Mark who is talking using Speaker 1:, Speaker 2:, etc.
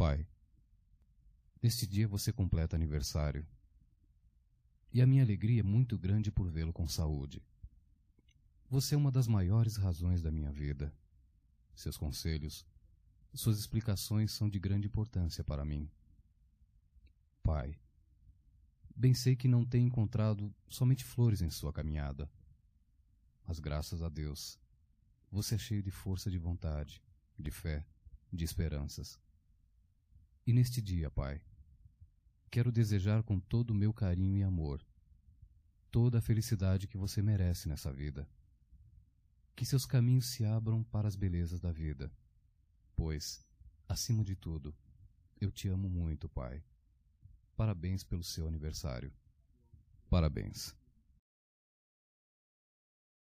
Speaker 1: Pai, neste dia você completa aniversário. E a minha alegria é muito grande por vê-lo com saúde. Você é uma das maiores razões da minha vida. Seus conselhos, suas explicações são de grande importância para mim. Pai, bem sei que não tem encontrado somente flores em sua caminhada. Mas graças a Deus, você é cheio de força de vontade, de fé, de esperanças. E neste dia, Pai, quero desejar com todo o meu carinho e amor toda a felicidade que você merece nessa vida. Que seus caminhos se abram para as belezas da vida, pois, acima de tudo, eu te amo muito, Pai. Parabéns pelo seu aniversário. Parabéns.